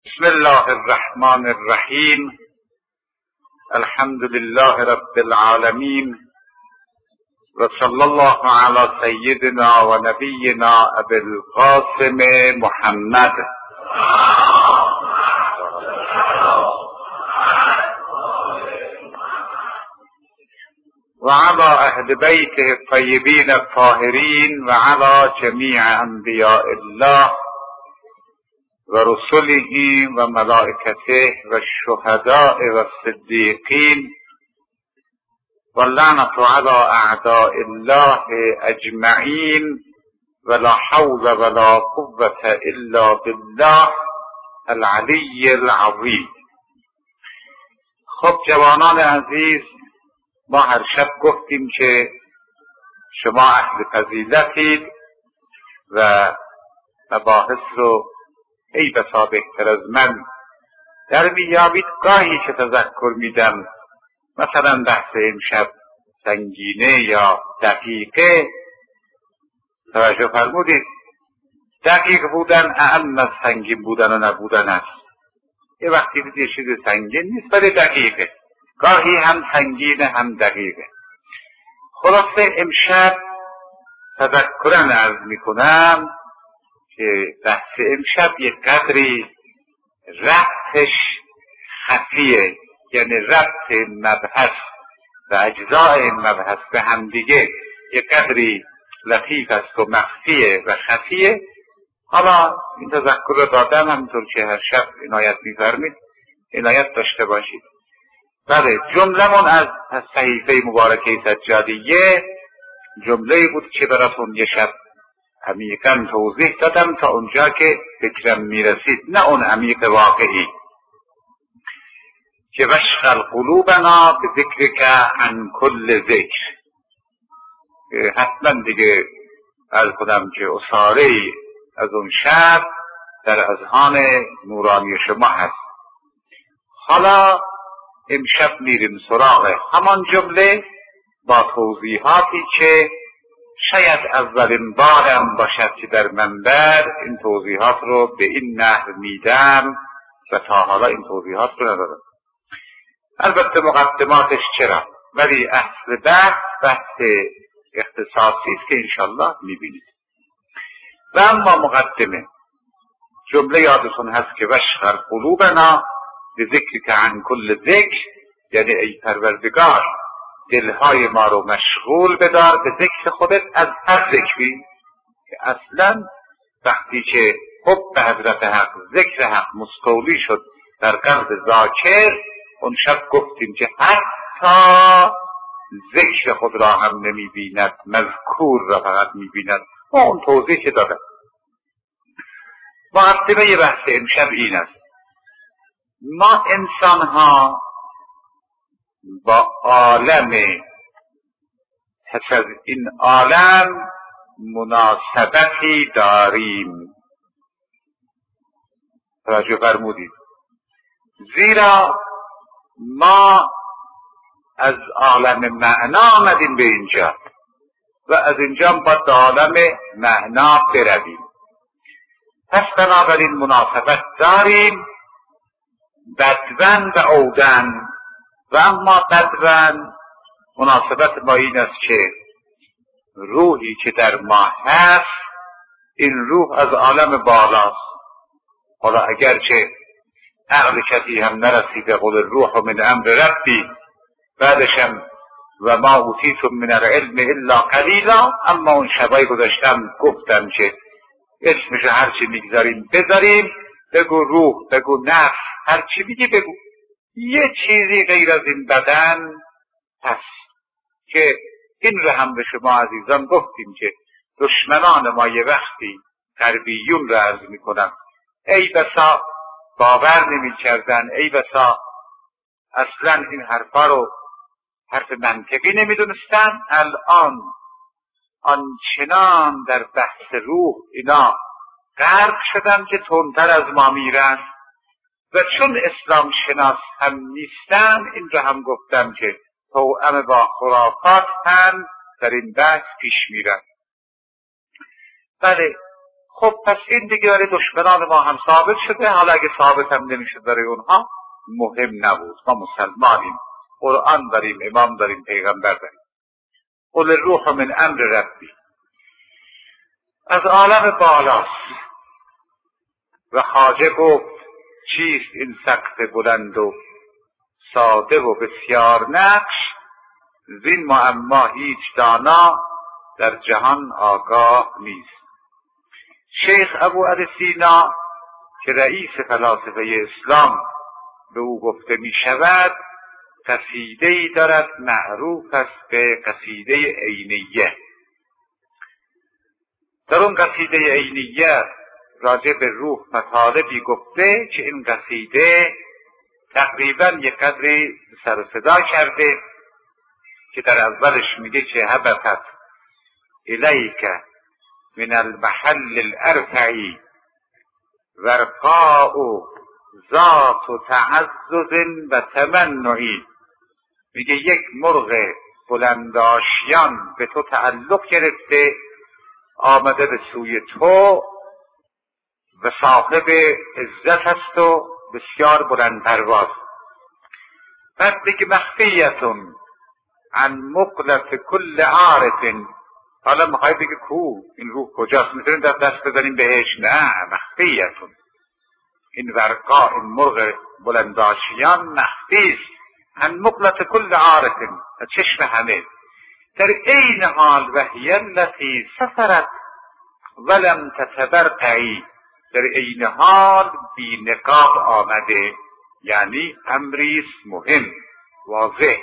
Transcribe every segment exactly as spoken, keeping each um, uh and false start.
بسم الله الرحمن الرحیم. الحمد لله رب العالمین و صلی الله علی سیدنا و نبینا ابی القاسم محمد و علی اهل بیته الطیبین الطاهرین و علی جمیع انبیاء الله و رسله و ملائکته و الشهداء و الصدیقین و لعنت علی اعداء الله اجمعین ولا حول ولا قوة الا بالله العلی العظیم. خب جوانان عزیز، ما هر شب گفتیم که شما اهل فضیلتید و مباحث رو ای بسا بهتر از من در بیابید. گاهی که تذکر میدم مثلا بحث امشب سنگینه یا دقیقه، توجه فرمودید، دقیق بودن اهم از سنگین بودن و نبودن است. یه وقتی دید یه چیز سنگین نیست ولی دقیقه، گاهی هم سنگینه هم دقیقه. خلاصه امشب تذکرا عرض میکنم که بحث امشب یک قدری ربطش خفیه، یعنی ربط مبحث و اجزاء مبحث به هم دیگه یک قدری لطیف است و مخفیه و خفیه. حالا این تذکر رو دادم، همونطور که هر شب عنایت می‌فرمید عنایت داشته باشید. بله، جمله‌مون از صحیفه مبارکه سجادیه جمله بود که براتون یه شب عمیقاً توضیح دادم تا اونجا که فکرم میرسید، نه اون عمیق واقعی، که وشغل قلوبنا به ذکر که عن کل ذکر. حتما دیگه عرض کنم که اصاره از اون شب در اذهان نورانی شما هست. حالا امشب میریم سراغ همان جمله با توضیحاتی که شاید اولین بارم باشد که در منبر این توضیحات رو به این نحو میدم و تا حالا این توضیحات رو ندادم. البته مقدماتش چرا، ولی اصل بحث بحث اختصاصی است که انشالله میبینید. و اما مقدمه جمله یادتون هست که وشغل قلوبنا به ذکر که عن کل ذکر، یعنی ای پروردگار دلهای ما رو مشغول بدار به ذکر خودت از هر ذکری. که اصلا وقتی که حب حضرت حق، ذکر حق مستولی شد در قلب ذاکر، اون شب گفتیم که حتی ذکر خود را هم نمی بیند، مذکور را فقط می بیند. و اون توضیح که دادم. مقدمه بحث امشب این است: ما انسان ها با عالم پس از این عالم مناسبتی داریم. توجه فرمودید، زیرا ما از عالم معنا آمدیم به اینجا و از اینجا باید عالم معنا برویم. پس بنابراین مناسبت داریم، بدون و عودن. و اما بدون مناسبت ما این است که روحی که در ما هست، این روح از عالم بالاست. حالا اگرچه عقل کسی هم نرسیده، قل الروح من امر ربی، بعدشم و ما اوتیتم من العلم الا قلیلا، اما اون شبای گذاشتم گفتم که اسمشو هرچی میگذاریم بذاریم، بگو روح، بگو نفس، هرچی میگی بگو، یه چیزی غیر از این بدن هست. که این رو هم به شما عزیزان گفتیم که دشمنان ما یه وقتی غربیون رو عرض میکنن، ای بسا باور نمی کردن، ای بسا اصلا این حرفا رو حرف منطقی نمی دونستن. الان آنچنان در بحث روح اینا غرق شدن که تندتر از ما میرن. و چون اسلام شناس هم نیستن، این رو هم گفتم که توأم با خرافات هم در این بحث پیش میرن. بله، خب پس این دیگه برای دشمنان ما هم ثابت شده، حالا اگه ثابت هم نمیشد برای اونها مهم نبود. ما مسلمانیم، قرآن داریم، امام داریم، پیغمبر داریم. قل الروح من امر ربی، از عالم بالاست. و خواجه گفت چیست این سقف بلند و ساده و بسیار نقش، زین معما هیچ دانا در جهان آگاه نیست. شیخ ابو علی سینا که رئیس فلاسفه اسلام به او گفته می شود، قصیده‌ای دارد معروف است به قصیده عینیه. در اون قصیده عینیه راجع به روح مطالبی گفته که این قصیده تقریبا یک قدری سر و صدا کرده، که در اولش میگه که هبطت الیک من المحل الارفعی ورقاء ذات و تعزز و تمنعی. میگه یک مرغ بلنداشیان به تو تعلق گرفته، آمده به سوی تو و صاحب عزت است و بسیار بلند پرواز. بعد میگه مخفیتون عن مقلت کل عارف. حالا میخوای بگه کو این روح کجاست، میتونیم در دست بزنیم بهش؟ نه، مخفیتون. این ورقا، این مرغ بلنداشیان مخفیست عن مقلت کل عارف، چشم همه. در این حال وحی التي سفرت ولم تتبرقعی، در این حال بی نقاب آمده، یعنی امریست مهم واضح.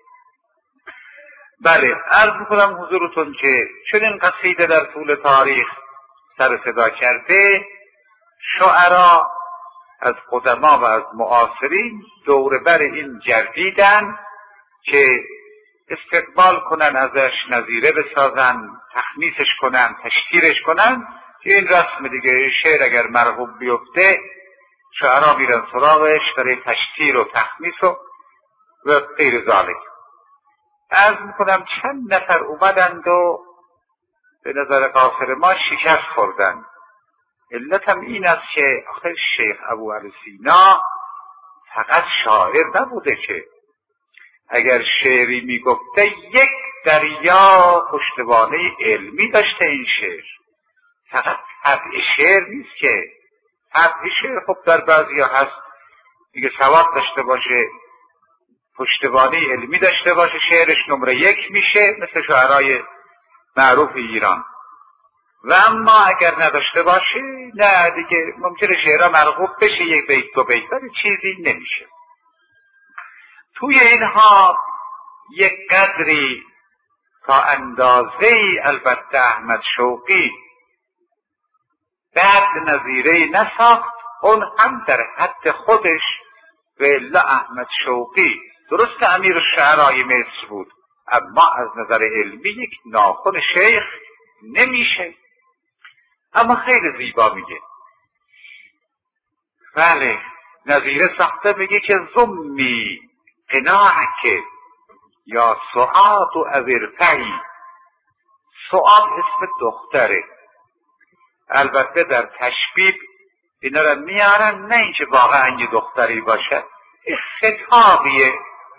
بله، عرض میکنم حضورتون که چون این قصیده در طول تاریخ سر صدا کرده، شعرا از قدما و از معاصرین دور بر این گردیدن که استقبال کنن ازش، نظیره بسازن، تخمیسش کنن، تشتیرش کنن، که این رسم دیگه. شعر اگر مرغوب بیفته شعرا میرن سراغش برای تشتیر و تخمیس و و غیر ذالک. عرض میکنم چند نفر اومدند و به نظر قاصر ما شکست خوردن. علت هم این است که آخر شیخ ابو علی سینا فقط شاعر نبوده، که اگر شعری میگفته یک دریا پشتوانه علمی داشته. این شعر فقط طبع شعر نیست، که طبع شعر خب در بعضی ها هست دیگه، سواد داشته باشه، پشتوانه علمی داشته باشه، شعرش نمره یک میشه، مثل شعرهای معروف ایران. و اما اگر نداشته باشه، نه دیگه ممکنه شعرها مرغوب بشه یک بیت دو بیت، ولی چیزی نمیشه. توی اینها یک قدری تا اندازه‌ای البته احمد شوقی بعد نظیره نساخت، اون هم در حد خودش. و الا احمد شوقی درست امیر الشعرای مصر بود، اما از نظر علمی یک ناخن شیخ نمیشه. اما خیلی زیبا میگه. بله، نظیره ساخته، میگه که زمی قناعک یا سعاد و ازرفعی. سعاد اسم دختره، البته در تشبیه اینا را میارن، نه اینکه واقعا یه دختری باشه، این خطابیه.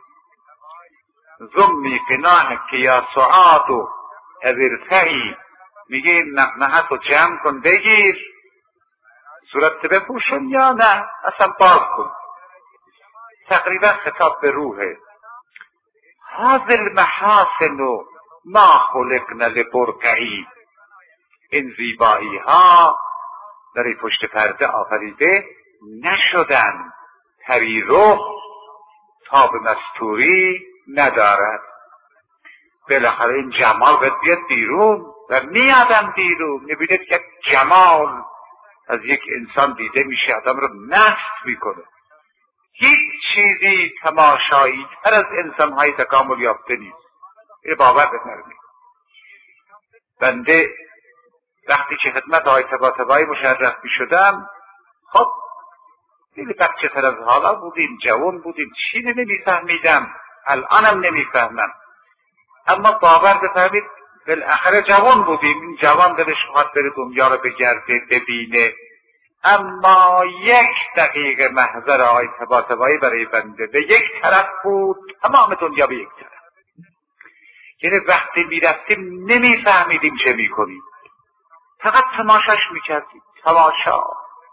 زمی قناعک یا سعاد و ازرفعی، میگه این نقنهت رو جمع کن، بگیر، صورت بپوشن یا نه اصلا باز کن. تقریبا خطاب به روحه. هذا المحاسن ما خلقنا لبرقعی. این زیبایی ها در این پشت پرده آفریده نشدن، پری رخ تاب مستوری ندارد. بالاخره این جمال باید بیاد بیرون و میادم بیرون. میبینید که جمال از یک انسان دیده میشه، آدم رو مست میکنه. هیچ چیزی تماشایی تر از انسانهای تکامل یافته نیست. این باور بفرمایید. بنده وقتی که خدمت آقای طباطبایی مشرف میشدم، خب خیلی بچه تر از حالا بودیم، جوان بودیم، چیزی نمیفهمیدم، الانم نمیفهمم. اما باور بفرمایید بالاخره جوان بودیم، این جوان دلش میخواد بره دنیا رو بگرده ببینه، اما یک دقیقه محضر آقای طباطبایی برای بنده به یک طرف بود، تمام دنیا به یک طرف. یعنی وقتی میرفتیم نمیفهمیدیم چه میکنیم، فقط تماشاش میکردیم. تماشا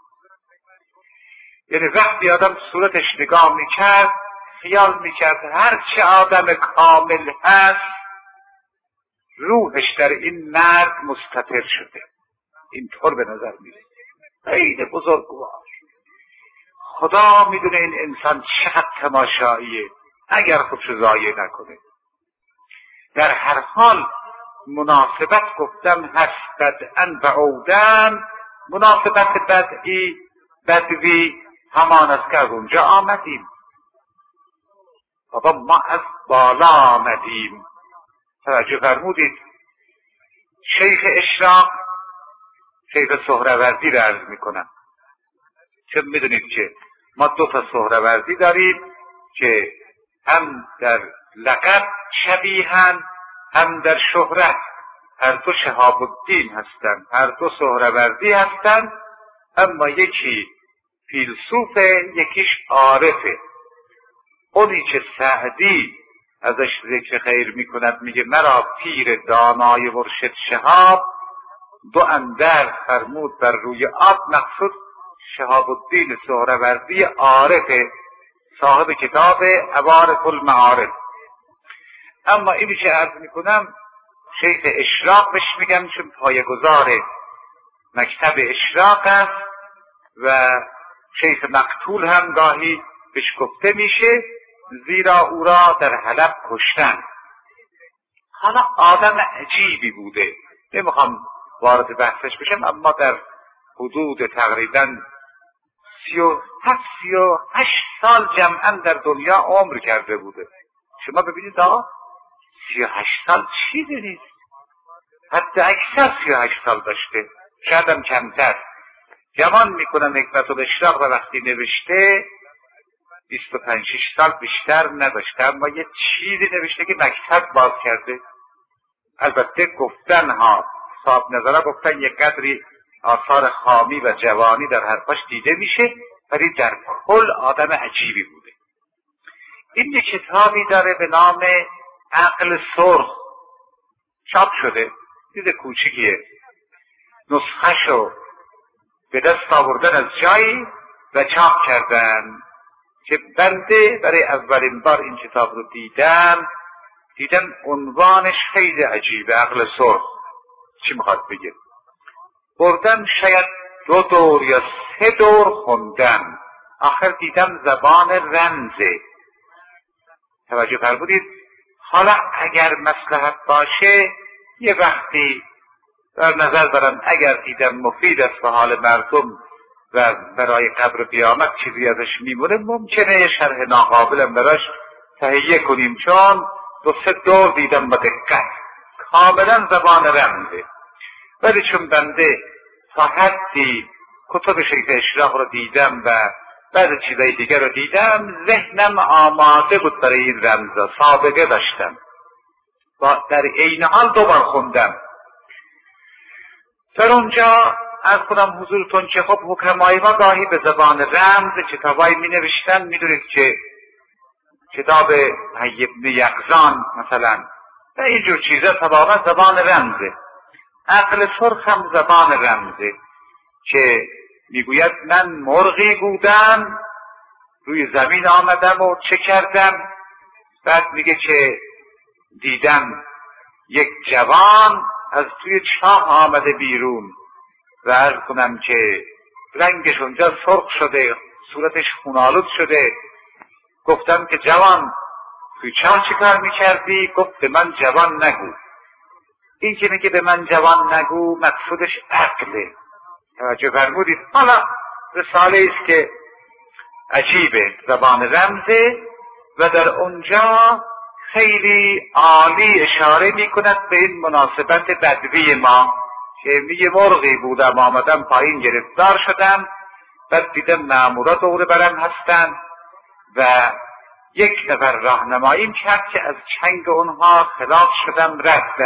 یعنی وقتی آدم صورتش نگاه میکرد خیال میکرد هر چه آدم کامل هست روحش در این مرد مستتر شده. اینطور به نظر میرسه. خیلی بزرگوار. خدا میدونه این انسان چقدر تماشاییه اگر خودشو ضایع نکنه. در هر حال مناسبت گفتم هست بدءا و عودن. مناسبت بدئی بدوی همان است که از اونجا آمدیم. بابا ما از بالا آمدیم. توجه فرمودید. شیخ اشراق شیخ سهروردی را عرض میکنم، چون میدونید که ما دو تا سهروردی داریم که هم در لقب شبیهن هم در شهرت. هر دو شهاب الدین هستند، هر دو سهروردی هستند، اما یکی فیلسوفه یکیش عارفه. اونی که سعدی ازش ذکر خیر میکند میگه مرا پیر دانای مرشد شهاب دو اندر فرمود بر روی آب، مقصود شهاب الدین سهروردی عارفه، صاحب کتاب عوارف المعارف. اما اینی که عرض میکنم شیخ اشراق بهش میگم، چون پایه‌گذار مکتب اشراق است و شیخ مقتول هم گاهی بهش گفته میشه، زیرا او را در حلب کشتن. حالا آدم عجیبی بوده، نمیخوام وارد بحثش بشم، اما در حدود تقریبا سی و هفت سی و هشت سال جمعا در دنیا عمر کرده بوده. شما ببینید آقا سی و هشت سال چیزی نیست، حتی اکثر سی و هشت سال داشته، شاید هم کمتر. جوان میکنم حکمت الاشراق و وقتی نوشته بیست و پنج شش سال بیشتر نداشته، اما یه چیزی نوشته که مکتب باز کرده. البته گفتن ها صاحب نظره گفتن یک قدری آثار خامی و جوانی در حرفاش دیده میشه، ولی در کل آدم عجیبی بوده. این یک کتابی داره به نام عقل سرخ، چاپ شده، چیز کوچیکیه، نسخه شو به دست آوردن از جایی و چاپ کردن که بنده برای اولین بار این کتاب رو دیدم دیدم عنوانش خیلی عجیبه، عقل سرخ. چی میخواد بگه؟ بردم شاید دو دور یا سه دور خوندم، آخر دیدم زبان رمزه. توجه فرمودید؟ حالا اگر مصلحت باشه یه وقتی در نظر دارم اگر دیدم مفید است به حال مردم و برای قبر قیامت چیزی ازش میمونه ممکنه شرح ناقابلم براش تهیه کنیم، چون دو سه دور دیدم با دقت، کاملا زبان رمزه. ولی چون بنده تا حدی کتب شیخ اشراق رو دیدم و بعد چیزای دیگر رو دیدم، ذهنم آماده بود برای این رمزا، سابقه داشتم و در عین حال دوبار خوندم. در اونجا از خودم حضورتون که خب حکمای ما گاهی به زبان رمز کتابایی می نوشتن. می دونید که کتاب حی ابن یقظان مثلا و اینجور چیزا تماما زبان رمزه. عقل سرخ هم زبان رمزه که میگوید من مرغی بودم روی زمین آمدم و چه کردم، بعد میگه که دیدم یک جوان از توی چاه آمده بیرون و عرض کنم که رنگش اونجا سرخ شده، صورتش خونالود شده. گفتم که جوان توی چاه چی کار میکردی؟ گفت به من جوان نگو. این که میگه به من جوان نگو مقصودش عقله. توجه فرمودید؟ حالا رساله است که عجیبه، زبان رمزه و در اونجا خیلی عالی اشاره میکند به این مناسبت بدوی ما که میگه مرغی بودم آمدم پایین گرفتار شدم، بعد دیدم مامورا دور برم هستن و یک نفر راهنماییم کرد که از چنگ اونها خلاص شدم رفتم.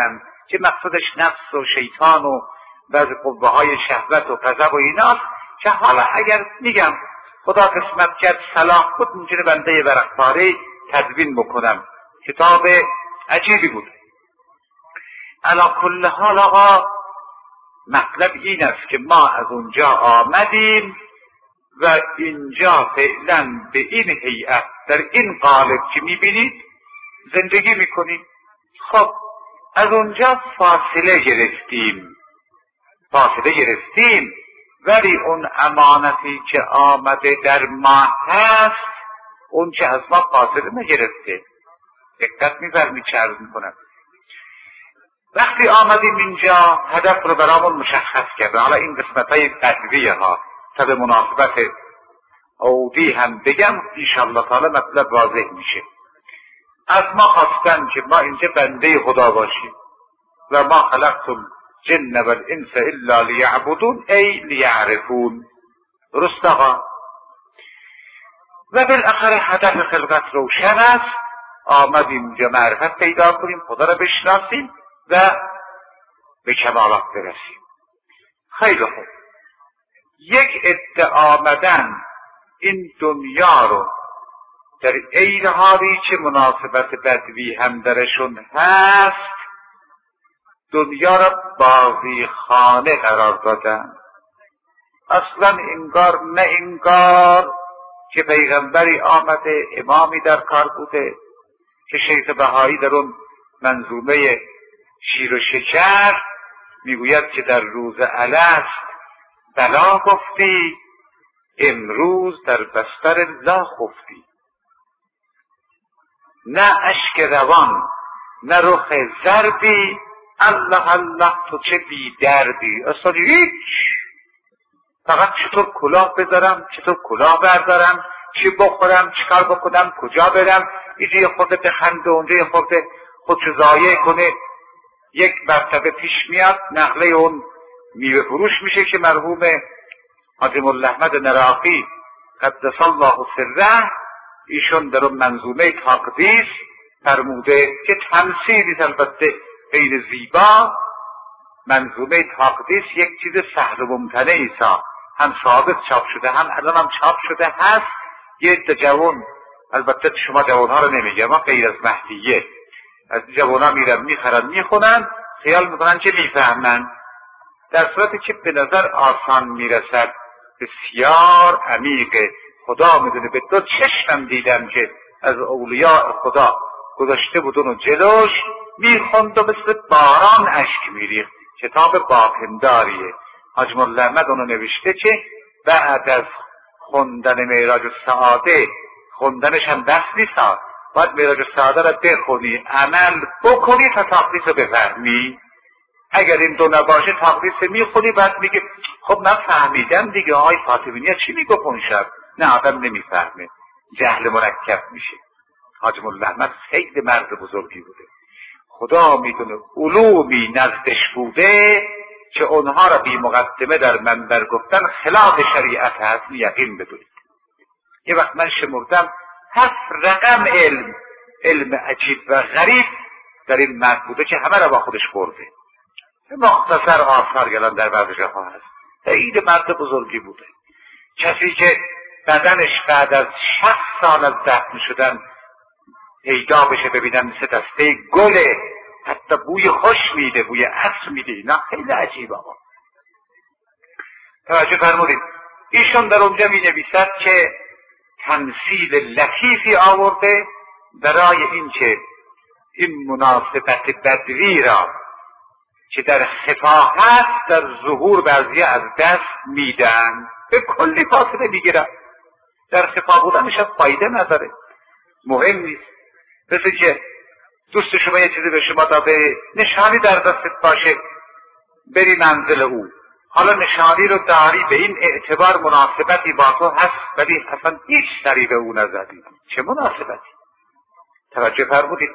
که مقصودش نفس و شیطان و بعض قوه های شهوت و غضب و ایناست، که حالا اگر میگم خدا قسمت کرد صلاح بود میتونه بنده ورقپاره تدوین بکنم. کتاب عجیبی بود. علی کل حال آقا مطلب این است که ما از اونجا آمدیم و اینجا فعلا به این هیئت در این قالب که میبینید زندگی میکنیم. خب از اونجا فاصله گرفتیم فاصله گرفتیم ولی اون امانتی که آمده در ما هست اون چه از ما فاصله نگرفته. دقت می‌فرمایید چه عرض میکنم. وقتی آمدیم اینجا هدف رو برامون مشخص کرده. حالا این قسمت های قدریه ها تا به مناسبت عودی هم بگم انشاءالله تعالی مطلب واضح میشه. از ما خواستن که ما اینجا بنده خدا باشیم و ما خلقت الجن والانس الا لیعبدون ای لیعرفون. درست آقا؟ و بالاخره هدف خلقت روشن است. آمدیم اینجا معرفت پیدا کنیم، خدا را بشناسیم و به کمالات برسیم. خیلی خوب. یک عده آمدن این دنیا رو در عین حالی که مناسبت بدوی هم درشون هست دنیا را بازی خانه قرار دادن. اصلا انگار نه انگار که پیغمبری آمده، امامی در کار بوده که شیخ بهایی در اون منظومه شیر و شکر میگوید که در روز الست بلا گفتی امروز در بستر لا خفتی. نه اشک روان نه رخ زردی، الله الله تو چه بی دردی. اصلا هیچ، فقط چطور کلاه بذارم، چطور کلاه بردارم، چی بخورم، چیکار بکنم، کجا برم، اینجا یه خورده بخنده اونجا یه خورده خودشو ضایع کنه. یک مرتبه پیش میاد نقله اون میوه فروش میشه که مرحوم حاجی مولا احمد نراقی قدس الله سره ایشون در اون منظومه تقدیس فرموده که تمثیلی البته غیر زیبا. منظومه تقدیس یک چیز سهل و ممتنعی سا هم ثابت چاپ شده هم الان هم چاپ شده هست. یه عده جوان، البته شما جوان ها رو نمیگم، ما غیر از مهدیه، از جوان ها میرن میخرن میخونن خیال میکنن که میفهمن، در صورتی که به نظر آسان میرسد بسیار عمیقه. خدا میدونه. به دو چشمم دیدم که از اولیاء خدا گذاشته بود اونو جلوش میخوند و مثل باران اشک میریخت. کتاب باپنداریه. حاج مولا احمد اونو نوشته که بعد از خوندن معراج السعاده، خوندنش هم دست نیست، باید معراج السعاده را بخونی، عمل بکنی تا تقدیس رو بفهمی. اگر این دو نباشه تقدیس میخونی بعد میگه خب من فهمیدم دیگه آقای فاطمیه چی میگه اون شب. نه، آدم نمیفهمه، جهل مرکب میشه. حاج مولا احمد خیلی مرد بزرگی بوده. خدا میدونه علومی نزدش بوده که اونها را بی مقدمه در منبر گفتن خلاف شریعت هست. یقین بدونید. یه وقت من شمردم هفت رقم علم علم عجیب و غریب در این مرد بوده که همه را با خودش برده. مختصر آثار گلان در بعض جاها هست. خیلی مرد بزرگی بوده. کسی که بدنش بعد از شصت سال از دفن شدن پیدا بشه ببینم مثل دسته گله، حتی بوی خوش میده، بوی عطر میده. اینا خیلی عجیب. آقا توجه فرمودید. ایشون در اونجا می نویسد که تمثیل لطیفی آورده برای این که این مناسبت بدوی را که در خفا هست در ظهور بعضی از دست میدن، به کلی فاصله میگیرن. در خفا بودنش فایده نداره، مهم نیست. مثل که دوست شما یه چیزی به شما داده، نشانی در دستت باشه بری منزل او. حالا نشانی رو داری، به این اعتبار مناسبتی با تو هست ولی اصلا هیچ سری به او نزدی. چه مناسبتی؟ توجه فرمودید.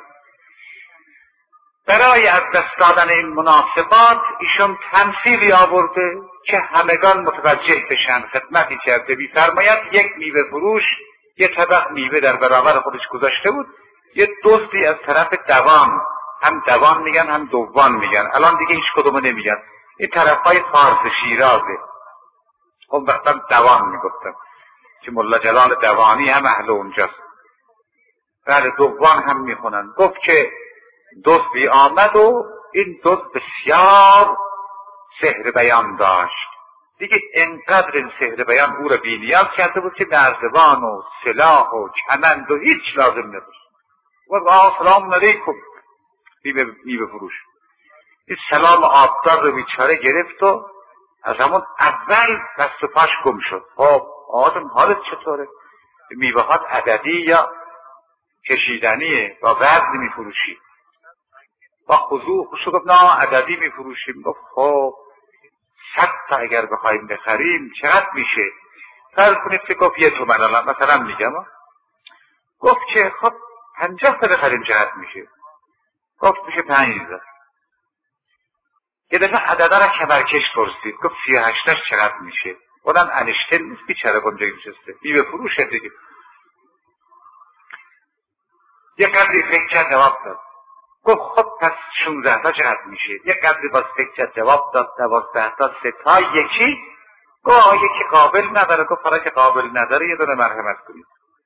برای از دست دادن این مناسبات ایشون تمثیلی آورده که همگان متوجه بشن. خدمتی کرده می‌فرماید یک میوه فروش یه طبق میوه در برابر خودش گذاشته بود. یه دزدی از طرف دوام هم دوان میگن هم دوان میگن، الان دیگه هیچ کدومو نمیگن. این طرفای فارس شیرازه. اون وقتا دوان میگفتن که ملا جلال دوانی هم اهل اونجاست. بله دوان هم میخونن. گفت که دزدی آمد و این دزد بسیار سحر بیان داشت. دیگه انقدر این سحر بیان او را بی‌نیاز کرده بود که نردبان و سلاح و کمند و هیچ لازم نداشت. و سلام علیکم میوه فروش این سلام آبدار رو بیچاره گرفت و از همون اول دست و پاش گم شد. خب آدم حالت چطوره؟ میوهات عددی یا کشیدنیه و وزن میفروشی؟ و خضوع خوشو گفت نه عددی میفروشیم. گفت خب صد تا اگر بخوایم بخریم چقدر میشه؟ فرض کنید که گفت یه تومن، الان مثلا میگم. گفت که خب پنجاه تا بخریم چقدر میشه؟ گفت میشه پنج هزار. یه دفعه عدده را کمرکش پرسید. گفت سی و هشتش چقدر میشه؟ اونم انشتن نیست بیچاره اونجا نشسته میوه فروشه دیگه. یه قدری فکر کرد جواب داد. گفت خب پس شونزده تا چقدر میشه؟ یه قدری باز فکر کرد جواب داد. دوازده تا سه تا یکی. گفت یکی قابل نداره. گفت حالا که قابل نداره یه دونه مرحمت کنید.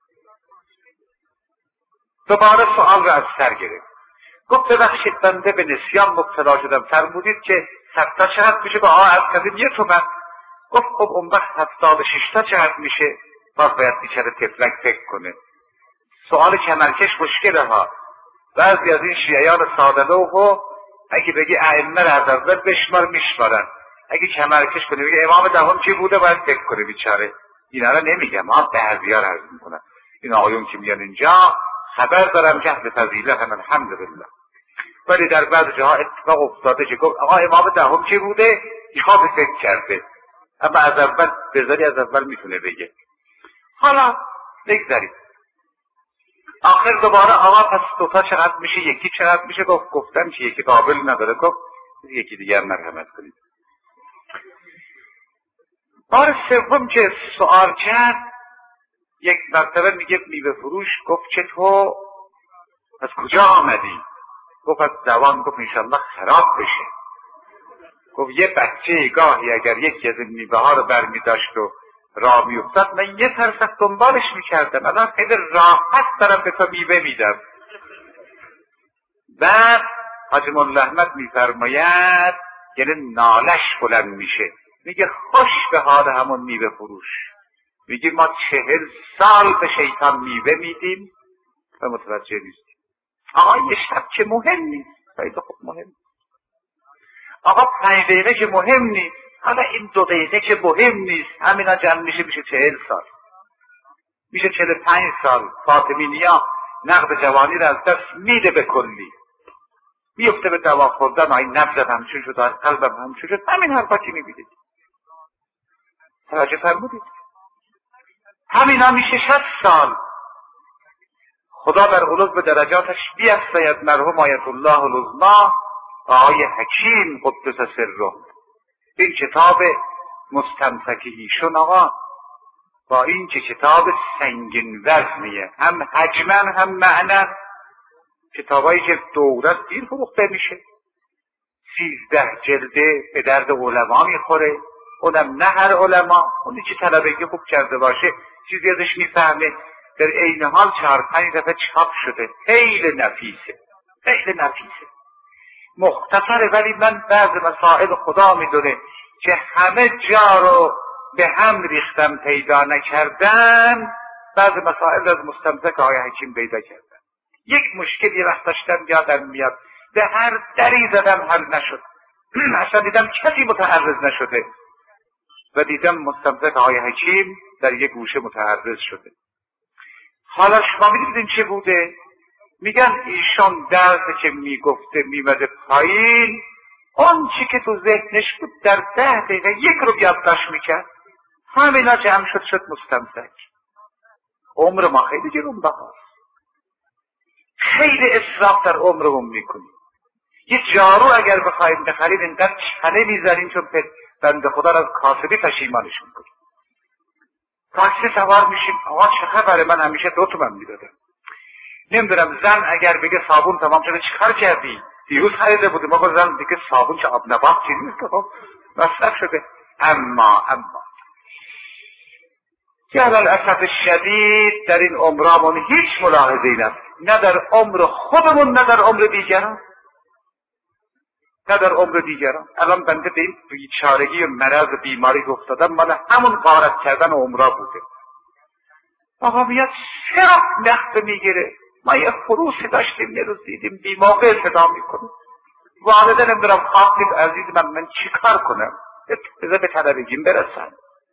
دوباره سوال رو از سر گرفت. گفت ببخشید بنده به نسیان مبتلا شدم، فرمودید که صد تا چقدر میشه؟ با آه از کردیم یه تومن. گفت خب اون وقت هفتاد و شش تا چقدر میشه؟ باز باید بیچاره تفلک فکر کنه. سوال کمرکش مشکله ها. بعضی از این شیعیان ساده لوحو اگه بگی ائمه را از اول بشمار میشمارن، اگه کمرکش کنه بگی امام دهم چی بوده باید فکر کنه بیچاره. اینا را نمیگم، ها بعضیا را عرض میکنن. این آقایون که میان اینجا خبر دارم که اهل فضیلت هم الحمدلله، ولی در بعض جاها اتفاق افتاده که گفت آقا امام دهم چی بوده؟ ایشون فکر کرده، اما از اول بذاری از اول میتونه بگه. حالا بگذاریم. آخر دوباره آقا پس دوتا چقدر میشه؟ یکی چقدر میشه؟ گفت گفتم که یکی قابل نداره. گفت یکی دیگه هم مرحمت کنید. بار سوم که سوال کرد یک مرتبه میگه میوه فروش. گفت چطور؟ از کجا آمدی؟ گفت از دوان. گفت انشالله خراب بشه. گفت یه بچه گاهی اگر یکی از این میوه ها رو برمی داشت و راه می افتاد من یه فرصت دنبالش می کردم، الان خیلی راحت دارم به تو میوه میدم. بعد حاجی مولا احمد می فرماید یعنی نالش بلند میشه، میگه خوش به حال همون میوه فروش. میگه ما چهل سال به شیطان میوه میدیم و متوجه نیستیم. آقا یه شب که مهم نیست، خیلی خوب مهم. آقا پنج دقیقه که مهم نیست، حالا این دو دقیقه که مهم نیست، همینا جمع میشه میشه چهل سال، میشه چهل و پنج سال. فاطمینیا نقد جوانی رو از دست میده به کلی، میفته به دوا خوردن. آی نبضم همچون شد، قلبم همچون شد. همین حرفا که میبینید توجه فرمودید؟ همینا میشه شصت سال. خدا در علو به درجاتش بیفزاید مرحوم آیت الله العظمی آقای حکیم قدس سره. این کتاب مستمسک ایشون آقا با این که کتاب سنگین وزنیه، هم حجما هم معنا. کتابایی که دورت دیر فروخته میشه، سیزده جلده به درد علما میخوره. اونم نه هر علما، اونی که طلبگی خوب کرده باشه چیزی ازش میفهمه. در عین حال چهار پنج دفعه چاپ شده، خیلی نفیسه، خیلی نفیسه، مختصره. ولی من بعض مسائل خدا میدونه که همه جا رو به هم ریختم پیدا نکردم، بعض مسائل از مستمسک آقای حکیم پیدا کردم. یک مشکل یه وقت داشتم یادم میاد، به هر دری زدم حل نشد. اصلا دیدم کسی متعرض نشده و دیدم مستمسک آقای حکیم در یک گوشه متعرض شده. حالا شما میدونید چه بوده؟ میگن ایشان درس که میگفته میمده پایین، اون چی که تو ذهنش بود در ده دقیقه یک رو یادداشت میکرد. همینا جمع شد شد مستمسک. عمر ما خیلی گرونبهاست، خیلی اسراف در عمرمون میکنیم. یه جارو اگر بخوایم بخرید اینقدر چله میزنیم چون بنده خدا از کاسبی پشیمانش میکنیم. تاکسی سوار میشیم، آقا چه خبره؟ من همیشه دو تومن میدادم. نمیدونم زن اگر بگه صابون تمام شده چیکار کردی؟ دیروز خریده بودی. ما با زن دیگه صابون چه آب نبات چیزی نیست که خب مصرف شده. اما اما که الاسف شدید در این عمرامون هیچ ملاحظه‌ای نیست، نه در عمر خودمون نه در عمر دیگران، نه در عمر دیگران. الان بنده به این بیچارگی و مرض بیماری افتادم، مال همون غارت کردن عمرا بوده. آقا میاد چرا نخت میگیره؟ ما یه خروسی داشتیم یه روز دیدیم بی موقع صدا میکنه، والده نمیدونم خواهد عزیز من من چی کار کنم؟ بذار به تلویزیون برسن.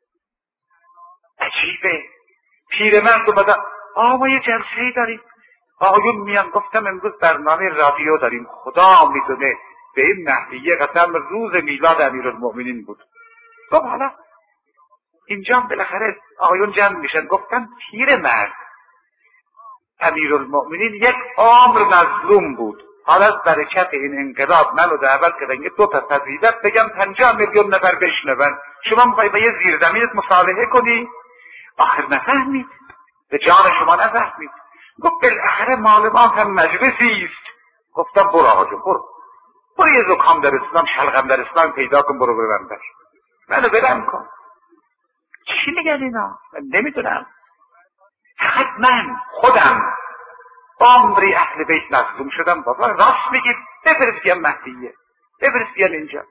عجیبه. پیرمرد اومدن آقا ما یه جلسه‌ای داریم، آقایون میان. گفتم امروز برنامه رادیو داریم، خدا میدونه به این نحویه قسم روز میلاد امیرالمؤمنین بود. گفت حالا اینجا بالاخره آقایون جمع میشن. گفتم پیرمرد امیرالمؤمنین یک عمر مظلوم بود، حالا از برکت این انقلاب منو دعوت کردن که دو تا فضیلت بگم پنجاه میلیون نفر بشنون. شما میخوای با یه زیرزمینت مصالحه کنی؟ آخر نفهمید، به جان شما نفهمید. گفت بالاخره مال ما هم مجلسی است. گفتم برو آقا جون برو برو یه زکام در اسلام شلغم در اسلام پیدا کن، برو ببندر منو برم کن. چی میگن اینا؟ من نمیدونم. فقط من خودم عمری اهل بیت مظلوم شدم. بابا راست میگید، بفرست بیان مهدیه، بفرست بیان اینجا.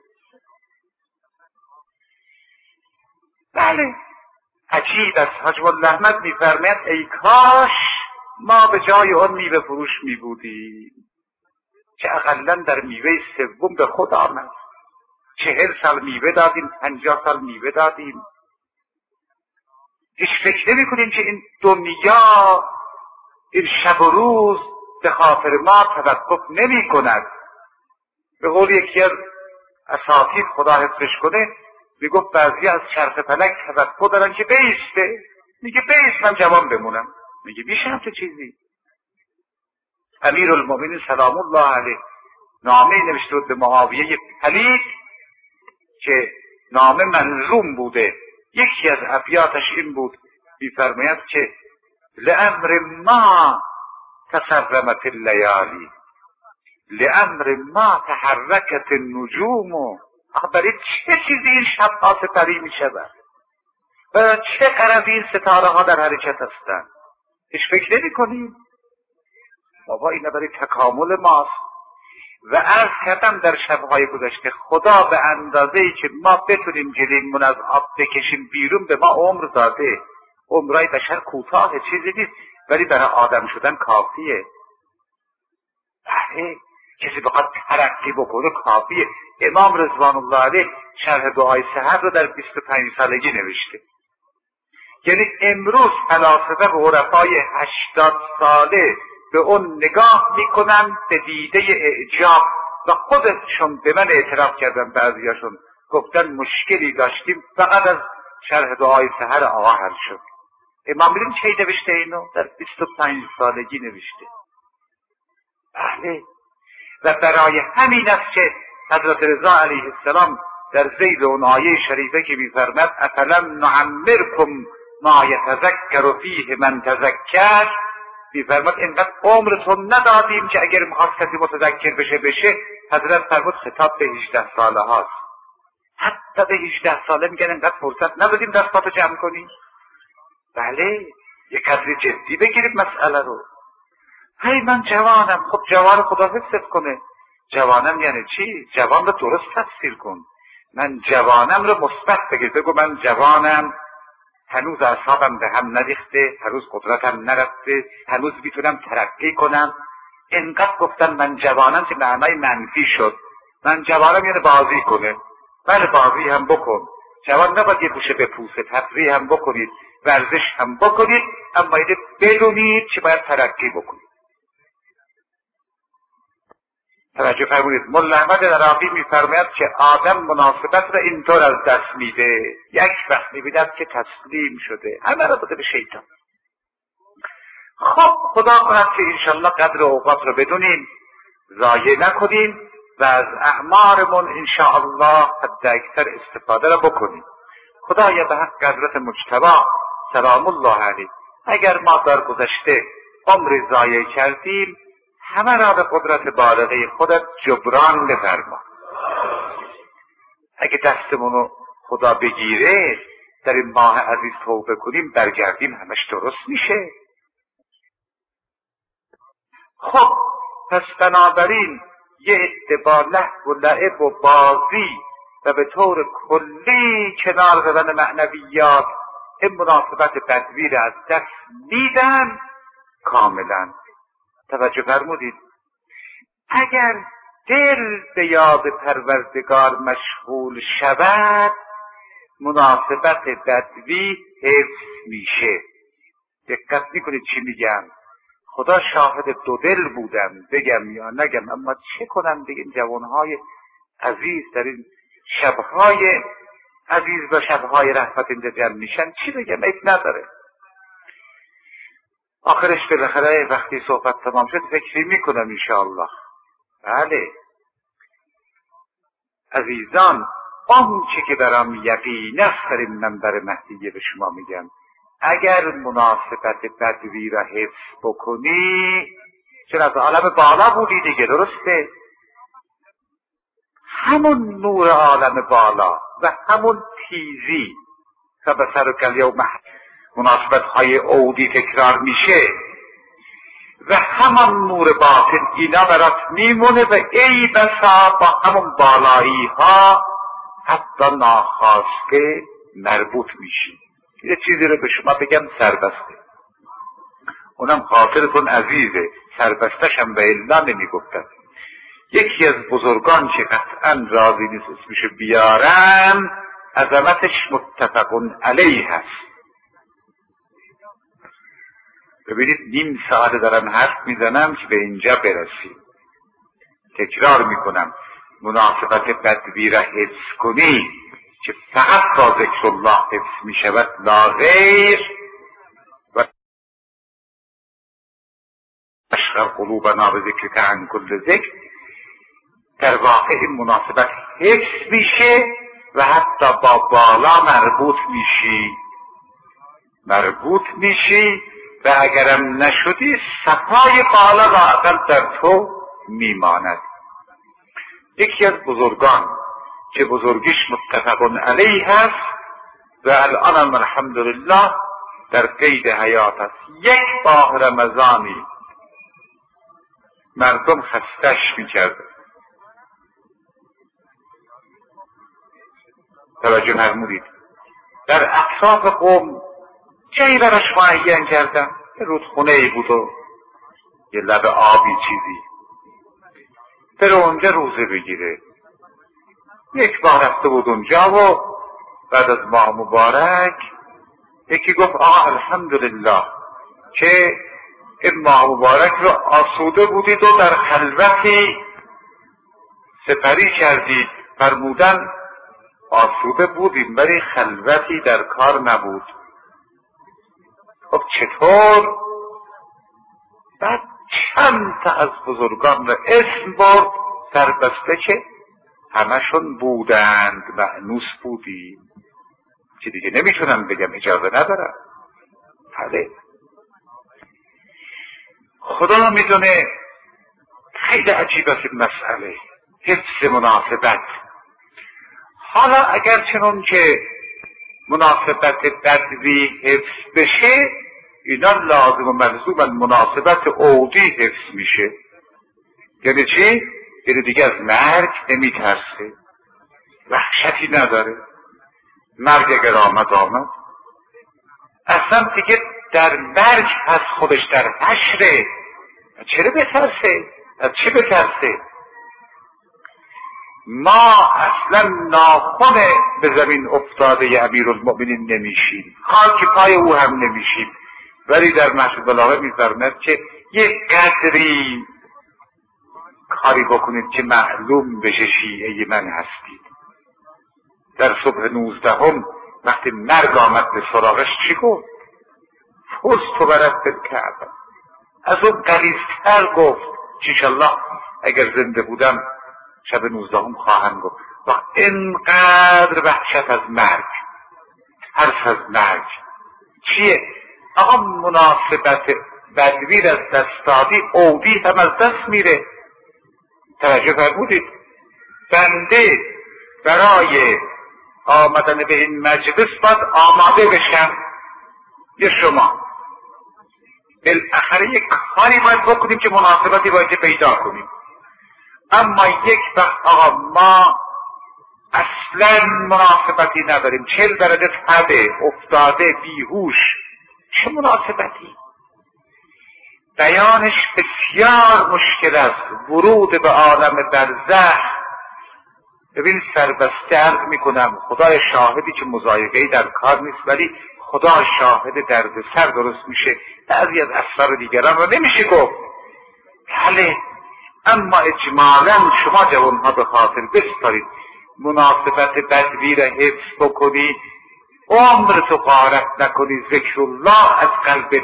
بله عجیب است. حاج احمد میفرماید ای کاش ما به جای اون میوه فروش میبودیم که اقلا در میوه سوم به خود آمد. چهل سال میوه دادیم، پنجاه سال میوه دادیم. هیچ فکر نمی کنیم که این دنیا این شب و روز به خاطر ما توقف نمی کند. به قول یکی از اساتید خدا حفظش کنه میگفت بعضی از چرخ فلک توقع دارن که بیسته. میگه بیست من جوان بمونم. میگه میشه همچه چیزی؟ امیرالمؤمنین سلام الله علیه نامه نوشته بود به معاویه پلید که نامه منظوم بوده. یکی از ابیاتش این بود، میفرماید که لامر ما تسرمت اللیالی لامر ما تحرکت النجوم. برای چه چیزی این شبها سپری می شود؟ برای چه غرضی این ستاره ها در حرکت هستند؟ هیچ فکر نمی کنیم؟ بابا اینا برای تکامل ماست. و عرض کردم در شبهای گذشته خدا به اندازه‌ای که ما بتونیم جلیمون از آب بکشیم بیرون به ما عمر داده. عمرای بشر کوتاه چیزی نیست، ولی برای آدم شدن کافیه. بله کسی بخواد ترقی بکنه کافیه. امام رضوان الله علیه شرح دعای سحر رو در بیست و پنج سالگی نوشته. یعنی امروز فلاسفه و عرفای هشتاد ساله به اون نگاه میکنن به دیده اعجاب و خودشون به من اعتراف کردن. بعضیاشون گفتن مشکلی داشتیم فقط از شرح دعای سحر آقا حل شد. امام ببین چی نوشته اینو؟ در بیست و پنج سالگی نوشته. بله و برای همین است که حضرت رضا علیه السلام در ذیل اون آیه شریفه که می‌فرماید افلم نعمرکم ما یتذکر فیه من تذکر، می‌فرماید اینقدر عمرتون ندادیم که اگر می‌خواست کسی متذکر بشه بشه. حضرت فرمود خطاب به هجده ساله هاست. حتی به هجده ساله میگن اینقدر فرصت ندادیم دستاتو جمع کنی. بله یک قدر جدی بگیرید مسئله رو. هی من جوانم. خب جوان خدا حفظت کنه. جوانم یعنی چی؟ جوان رو درست تفسیر کن. من جوانم رو مثبت بگیر. بگو من جوانم، هنوز اعصابم به هم نریخته، هنوز قدرتم نرفته، هنوز میتونم ترقی کنم. اینقدر گفتن من جوانم که معنای منفی شد. من جوانم یعنی بازی کنه. بله بازی هم بکن. جوان نباید یه گوشه به پوسه. تفریح هم بکنید، ورزش هم بکنید، اما اینه بدونید که باید ترقی بکنید. توجه فرمودید. مولا احمد عراقی میفرماید که آدم مناسبت را اینطور از دست میده، یک وقت میبیند که تسلیم شده، همه را بده به شیطان. خب خدا کند که انشالله قدر اوقات رو بدونیم، ضایع نکنیم و از اعمارمون انشاءالله حد اکثر استفاده را بکنیم. خدایا به حق حضرت مجتبی سلام الله علیه اگر ما در گذشته عمر ضایع کردیم همه را به قدرت بالغه خودت جبران بفرما. اگه دستمونو خدا بگیره در این ماه عزیز توبه کنیم برگردیم همش درست میشه. خب پس بنابراین یه عده با لهو و لعب و بازی و به طور کلی کنار زدن معنویات این مناسبت بدوی را از دست میدن. کاملا توجه فرمودید. اگر دل به یاد پروردگار مشغول شود مناسبت بدوی حفظ میشه. دقت میکنید چی میگم؟ خدا شاهد دو دل بودم بگم یا نگم، اما چه کنم دیگه. این جوانهای عزیز در این شبهای عزیز و شبهای رحمت اینجا جمع میشن، چی بگم؟ عیب نداره. آخرش بالاخره وقتی صحبت تمام شد فکری میکنم انشاءالله. بله عزیزان، آن چه که برام یقین است در این منبر مهدیه به شما میگم، اگر مناسبت بدوی را حفظ بکنی، چون از عالم بالا بودی دیگه، درسته؟ همون نور عالم بالا و همون تیزی که به سر و کلیه و مناسبت های عودی تکرار میشه و همان نور باطن اینا برات میمونه و ای بسا با همون بالایی ها حتی ناخواسته مربوط میشی. یه چیزی رو به شما بگم سربسته، اونم خاطرتون عزیزه، سربستش هم به الا نمیگفتن. یکی از بزرگان که قطعا راضی نیست اسمشو بیارم، عظمتش متفقون علیه هست. ببینید نیم ساعت دارم حرف میزنم که به اینجا برسیم. تکرار میکنم، مناسبت بدوی را حفظ کنی که فقط با ذکر الله حفظ میشود لا غیر. و اشغل قلوبنا به ذکر که عن کل ذکر، در واقع این مناسبت حفظ میشه و حتی با بالا مربوط میشی مربوط میشی و اگرم نشدی صفای بالا لااقل در تو میماند. یکی از بزرگان که بزرگیش متفقون علیه هست و الان الحمدلله در قید حیات است، یک ماه رمضانی مردم خستش میکرد. توجه فرمودید، در اطراف قوم جایی براش معین کردن، یه رودخونه ای بود و یه لب آبی چیزی، بره اونجا روزه بگیره. یک بار رفته بود اونجا و بعد از ماه مبارک یکی گفت آه الحمدلله که این ماه مبارک رو آسوده بودید و در خلوتی سپری کردید. فرمودن آسوده بودیم ولی خلوتی در کار نبود. خب چطور؟ بعد چند تا از بزرگان را اسم برد سربسته که همشون بودند، مأنوس بودیم که دیگه نمیتونم بگم، اجازه ندارم. بله خدا میدونه. خیلی عجیب است این مسئله حفظ مناسبت. حالا اگر چنون که مناسبت بدوی حفظ بشه، اینا لازم و ملزوم مناسبت عودی حفظ میشه. یعنی چی؟ یعنی دیگه از مرگ نمیترسه، وحشتی نداره. مرگ اگر آمد آمد، اصلا دیگه در مرگ هست، خودش در حشره. چرا بترسه؟ از چه بترسه؟ ما اصلا ناخن به زمین افتاده امیرالمؤمنین نمیشیم، خاک پای او هم نمیشیم، ولی در مشهد بلاغه میفرماید که یک قدری کاری بکنید که معلوم بشه شیعه من هستید. در صبح نوزدهم وقتی مرگ آمد به سراغش چی گفت؟ فزت و برد بالکعبه. از اون غلیظتر گفت که انشالله اگر زنده بودم شب نوزدهم خواهم گفت. و اینقدر وحشت از مرگ، ترس از مرگ چیه؟ آقا مناسبت بدویر از دست دادی عودی هم از دست میره. توجه فرمودید؟ بنده برای آمدن به این مجلس باید آماده بشم یا شما بالاخره یک کاری باید بکنیم که مناسبتی باید پیدا کنیم. اما یک وقت آقا ما اصلا مناسبتی نداریم، چل درجه تبه افتاده بیهوش، چه مناسبتی؟ بیانش بسیار مشکل است. ورود به عالم برزخ، ببین سربسته عرض میکنم خدای شاهدی که مضایقه‌ای در کار نیست، ولی خدا شاهد درد سر درست میشه. بعضی از اسرار دیگران رو نمیشه گفت، بله، اما اجمالا شما جوانها به خاطر بسپارید مناسبت بدوی را حفظ بکنی، عمرتو غارت نکنی، ذکر الله از قلبت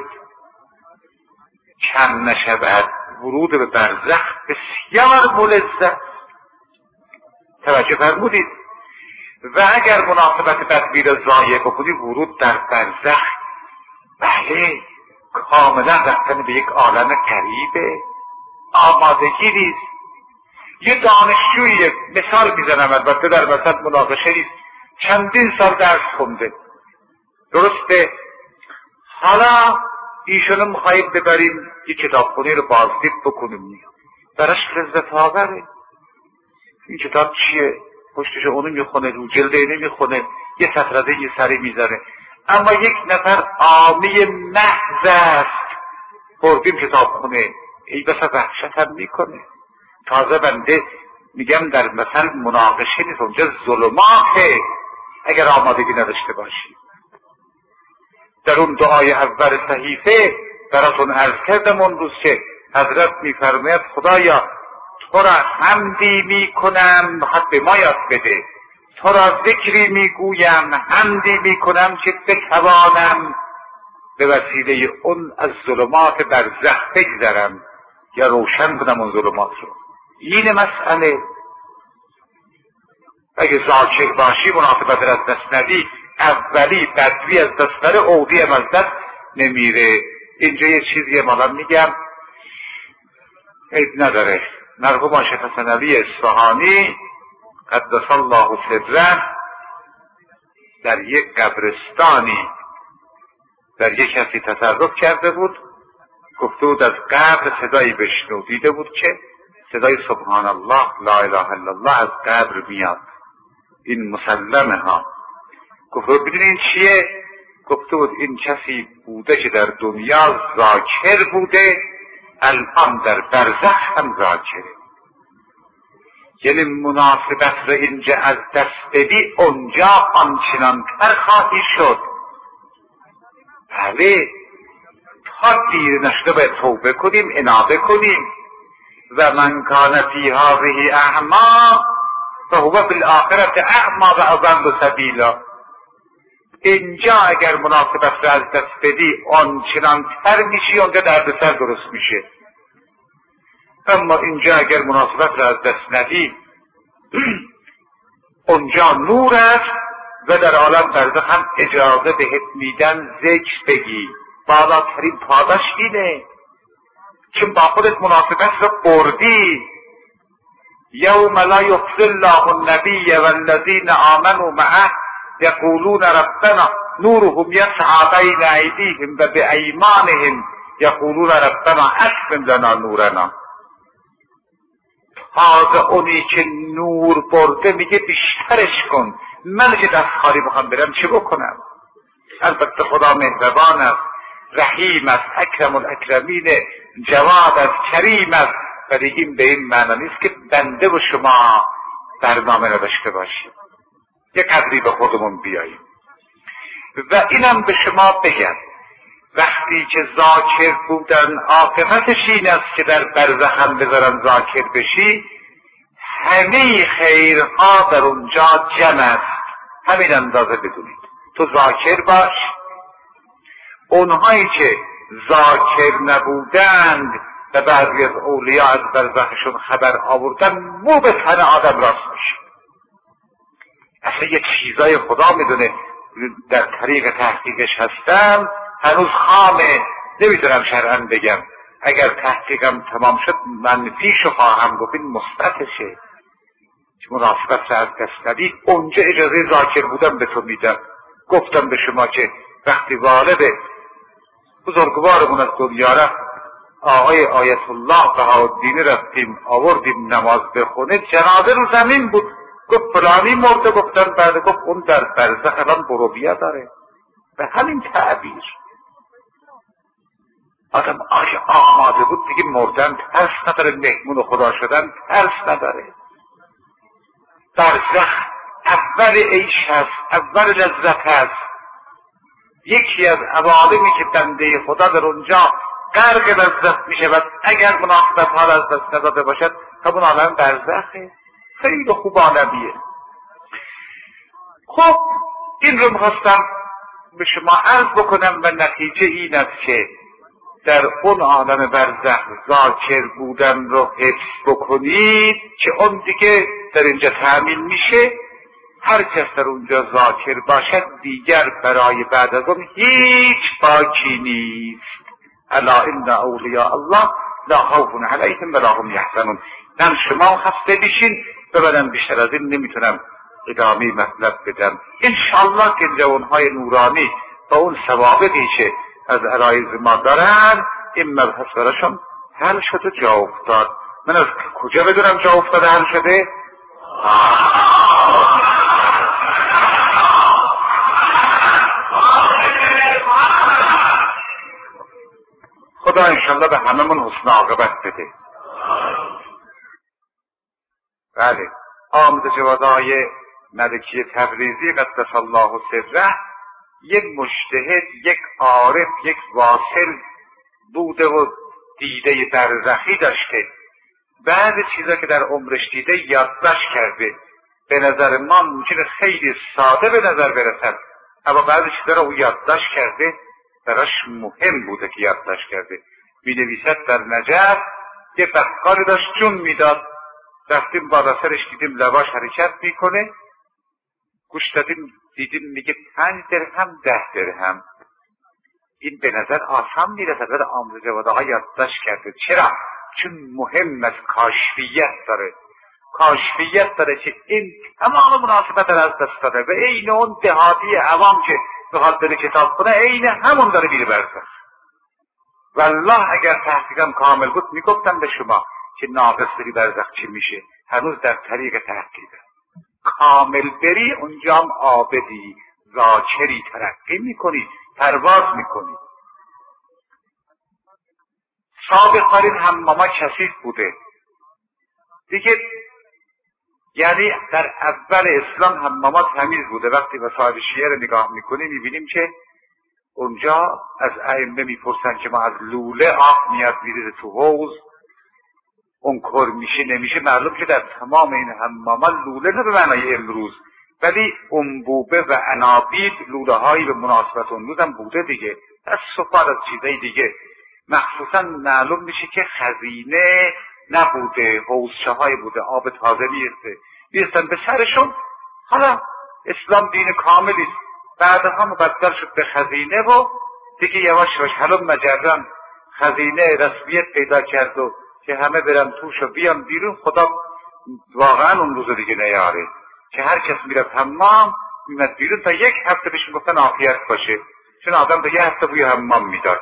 کم نشود. ورود به برزخ بسیار ملذت. توجه فرمودید؟ و اگر مناسبت بدوی را ضایع بکنی، ورود در برزخ بله کاملا رفتن به یک عالم غریبه، آمادگی نیست. یه دانشجویی مثال میزنم، البته در وسط مناقشه نیست، چندین سال درس خونده، درسته؟ حالا ایشونو میخواییم ببریم یه کتابخونه رو بازدید بکنیم، براش لذت آوره. این کتاب چیه؟ پشتش اونو میخونه، رو جلد اینو میخونه، یه سطرده یه سری میذاره. اما یک نفر عامی محض است، بردیم کتابخونه، ای بسا وحشت هم میکنه. تازه بنده میگم در مثل مناقشه نیست، اونجا ظلماته اگر آمادگی نداشته باشی. در اون دعای اول صحیفه براتون عرض کردم اون روز که حضرت میفرماید خدایا تو را حمدی میکنم حد به ما یاد بده، تو را ذکری میگویم حمدی میکنم که بتوانم به وسیله اون از ظلمات برزخ بگذرم یا روشن کنم اون ظلمات رو. این مسئله اگه ذاکر باشی مناسبت را از دست ندی، اولی بدوی از دست نره، عودی هم از دست نمیره. اینجا یه چیزی مالا میگم عیب نداره. مرحوم شیخ حسن علی اصفهانی قدس الله سره در یک قبرستانی در یک کسی تصرف کرده بود، گفته بود از قبر صدایی بشنو، دیده بود که صدای سبحان الله لا اله الا الله از قبر میاد، این مسلمه ها. گفته بود بدون این چیه؟ گفته بود این کسی بوده که در دنیا ذاکر بوده، الان در برزخ هم ذاکره. یعنی مناسبت را اینجا از دست بدی، اونجا آنچنان تر خواهی شد. بله تا دیر نشده باید توبه کنیم، انابه کنیم. و من کان فی هذه اعما فهو بالآخرة اعما و اضل سبیلا. اینجا اگر مناسبت را از دست بدی آنچنان تر میشی، اونجا دردسر درست میشه. اما اینجا اگر مناسبت را از دست ندی اونجا نور است و در عالم برزخ هم اجازه بهت میدن ذکر بگی. بالاترین پاداش اینه چون با خودت مناسبت را بردی. یوم لا یخزی الله النبی والذین آمنوا معه یقولون ربنا نورهم یسعی بین ایدیهم و بایمانهم یقولون ربنا اتمم لنا نورنا. تازه اونی که نور برده میگه بیشترش کن. من که دست خالی بخوام برم چه بکنم؟ البته خدا مهربان است، رحیم است، اکرم الاکرمین، جواد است، کریم است، ولی این به این معنی نیست که بنده و شما برنامه نداشته باشیم، یه قدری به خودمون بیاییم. و اینم به شما بگم وقتی که ذاکر بودن عاقبتش این است که در برزخ هم بذارن ذاکر بشی، همه خیرها در اونجا جمع است. همین اندازه بدونید تو ذاکر باش. اونهایی که ذاکر نبودند و بعضی از اولیاء از برزخشون خبر آوردن، مو به تن آدم راست میشه. اصلا یه چیزای خدا میدونه، در طریق تحقیقش هستم، هنوز خامه، نمیتونم شرعاً بگم. اگر تحقیقم تمام شد منفیشو خواهم گفت، این مثبتشه. که مناسبت را از دست ندید. اونجا اجازه ذاکر بودم به تو میدم. گفتم به شما که وقتی والد بزرگوارمون از دنیا رفت، آقای آیت الله بهاءالدین رفتیم آوردیم نماز بخونه، جنازه رو زمین بود. گفت فلانی مرده. گفتن بعد. گفت اون در برزخ الان بروبیه داره. به همین تعبیر آدم آیا آماده بود دیگه مردن ترس نداره، مهمون خدا شدن ترس نداره. برزخ اول عیش هست، اول لذت هست. یکی از عوالمی که بنده خدا در اونجا غرق لذت می شود اگر مناسبت ها از دست نداده باشد، همون عالم برزخه. خیلی خوب عالمیه. خب این رو میخواستم به شما عرض بکنم و نتیجه این است که در اون عالم برزخ ذاکر بودن رو حفظ بکنید که اون دیگه در اینجا تأمین میشه. هر کس در اونجا ذاکر باشد دیگر برای بعد از اون هیچ باکی نیست. الا ان اولیاء الله لا خوف علیهم ولا هم یحزنون. من شما خسته بشین و بعدم بیشتر از این نمیتونم ادامه مطلب بدم. انشاءالله که جوانهای نورانی با اون ثوابتی که از عرایض ما دارن این مبحث براشون حل شده جا افتاد. من از کجا بدونم جا افتاده حل شده؟ خدا انشاءالله به هممون حسن عاقبت بده. بله، آمد جوادای ملکی تبریزی قدس الله سره یک مجتهد، یک عارف، یک واصل بوده و دیده برزخی داشته. بعد چیزا که در عمرش دیده یادداشت کرده. به نظر ما ممکنه خیلی ساده به نظر برسد، اما بعد چیزا رو او یادداشت کرده، براش مهم بوده که یادداشت کرده. می نویسد در نجف یه بقالی داشت جون میداد. رفتیم بالا سرش دیدیم لباش حرکت میکنه. گوش دادیم دیدیم میگه پنج درهم ده درهم. این به نظر آسان میرسد، ولی آموزه جوادها یادداشت کرده. چرا؟ چون مهم از کاشفیت داره. کاشفیت داره که این تمام مناسبت را از دست داده و این اون دهاتی عوام که بخواد بره کتاب کنه عین همون داره میره برزخ. والله اگر تحقیقم کامل بود میگفتم به شما که ناقص بری برزخ چی میشه. هنوز در طریق تحقیقه. کامل بری اونجا هم عابدی ذاکری ترقی میکنی، پرواز میکنی. سابقا حماما کثیف بوده دیگه، یعنی در اول اسلام حماما تمیز بوده. وقتی وسائل شیعه رو نگاه میکنیم میبینیم که اونجا از ائمه میپرسن که ما از لوله آب میاد میریزه تو حوض، اون کر میشه نمیشه. معلوم که در تمام این حماما لوله نه به معنای امروز، ولی انبوبه و انابیب لوله هایی به مناسبت اون روز هم بوده دیگه. از سفر از چیزای دیگه مخصوصا معلوم میشه که خزینه نبوده، حوضچه های بوده، آب تازه میرسه میرسن به سرشون. حالا اسلام دین کاملی بعدها مبدل شد به خزینه و دیگه یواش یواش حالا مجرم خزینه رسمیت پیدا کرد و که همه برن توش و بیان بیرون. خدا واقعا اون روز دیگه نیاره که هر کس میرفت حمام میمد بیرون تا یک هفته بهش میگفتن عافیت باشه، چون آدم تا یک هفته بوی حمام میداد.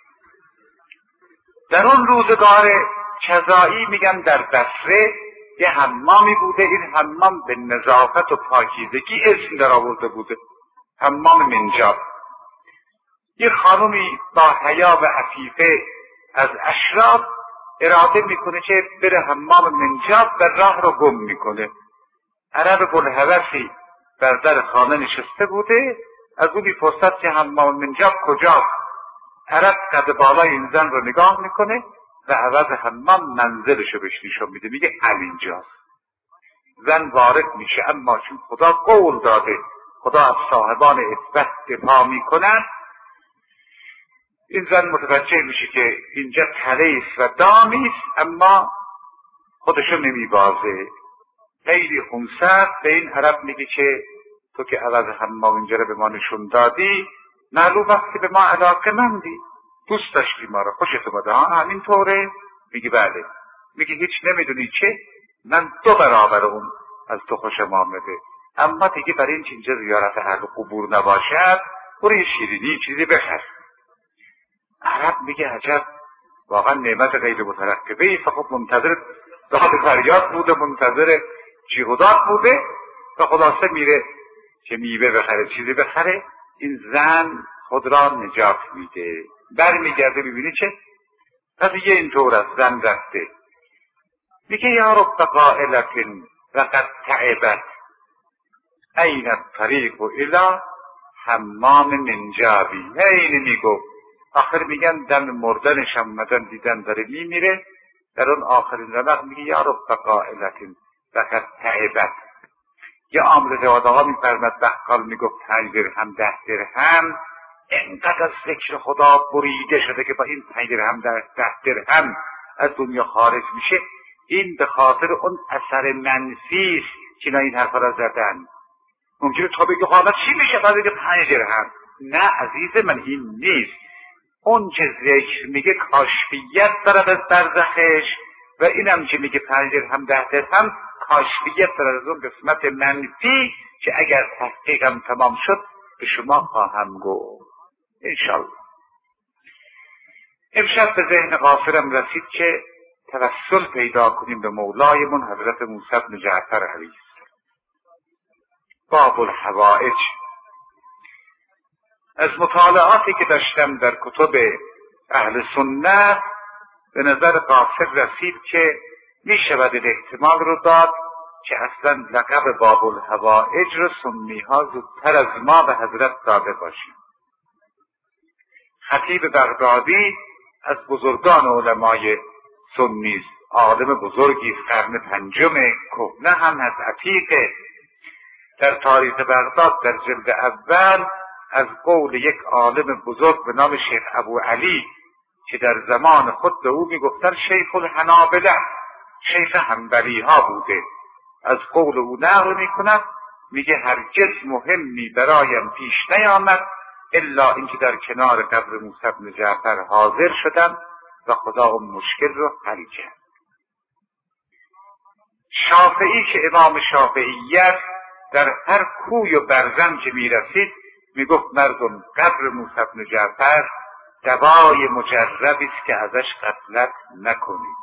در اون روزگار کذایی میگن در بصره یه حمامی بوده. این حمام به نظافت و پاکیزگی اسم در آورده بوده، حمام منجاب. یه خانومی با حیا و عفیفه از اشراف اراده میکنه که بره حمام منجاب و راه رو گم میکنه. عرب بلحوثی بر در خانه نشسته بوده، از اون میپرسد که حمام منجاب کجاست. عرب قد بالای این زن رو نگاه میکنه و عوض حمام منزلشو بهش نشون میده، میگه همینجاست. زن وارد میشه، اما چون خدا قول داده خدا از صاحبان عفت دفاع میکنن، این زن متوجه میشه که اینجا تله است و دامی است، اما خودشو نمیبازه. خیلی خونسرد به این عرب میگه که تو که عوض حمام اینجا رو به ما نشون دادی، معلوم وقتی به ما علاقه مندی، دوست داشتی ما رو، خوشت اومده ها؟ همین طوره؟ میگه بله. میگه هیچ نمیدونی چه؟ من دو برابر اون از تو خوشم آمده، اما دیگه برای این اینجا زیارت اهل قبور نباشد، برو یه شیرینی چیزی بخر. عرب میگه عجب، واقعا نعمت غیر مترقبه ای. فقط منتظر داد فریاد بوده، منتظر جیغ و داد بوده و خلاصه میره که میوه بخره، چیزی بخره. این زن خود را نجات میده، بر میگرده ببینی چه قضیه اینطور است. زن رفته میگه یا رب قائلتن وقد تعبت این الطریق الی حمام منجابی. این میگو آخر میگن دم مردنش آمدن دیدن داره میمیره، در اون آخرین رمق میگه یا رب قائلتن وقد تعبت. یا عامل جواد آقا میفرمد بقال میگفت پنج درهم ده درهم، اینقدر از ذکر خدا بریده شده که با این پنج درهم ده درهم از دنیا خارج میشه. این به خاطر اون اثر منفی است که این حرفا را زدن. ممکنه تا بگه حالا چی میشه بعد پنج درهم؟ نه عزیز من، این نیست. اون چه ذکر میگه کاشفیت دارد از برزخش و اینم که میگه پنج درهم ده درهم کاشفیت دارد از اون قسمت منفی که اگر تحقیقم تمام شد به شما خواهم گفت انشالله. امشب به ذهن غافرم رسید که توسل پیدا کنیم به مولایمون حضرت موسی بن جعفر علیه السلام. باب الحوائج. از مطالعاتی که داشتم در کتب اهل سنت به نظر غافر رسید که می شود این احتمال رو داد که اصلا لقب باب الحوائج رو سنی ها زودتر از ما به حضرت داده باشیم. خطیب بغدادی از بزرگان علمای سنی است، عالم بزرگی است، قرن پنجم کهنه هم از عتیقه. در تاریخ بغداد در جلد اول از قول یک عالم بزرگ به نام شیخ ابو علی که در زمان خود به او میگفتن شیخ الحنابله، شیخ حنبلی ها بوده، از قول او نقل میکنم، میگه هرگز مهمی برایم پیش نیامد الا اینکه در کنار قبر موسی بن جعفر حاضر شدم و خدا اون مشکل رو حل کرد. شافعی که امام شافعیت در هر کوی و برزن که میرسید میگفت مردم قبر موسی بن جعفر دوای مجربی است که ازش غفلت نکنید.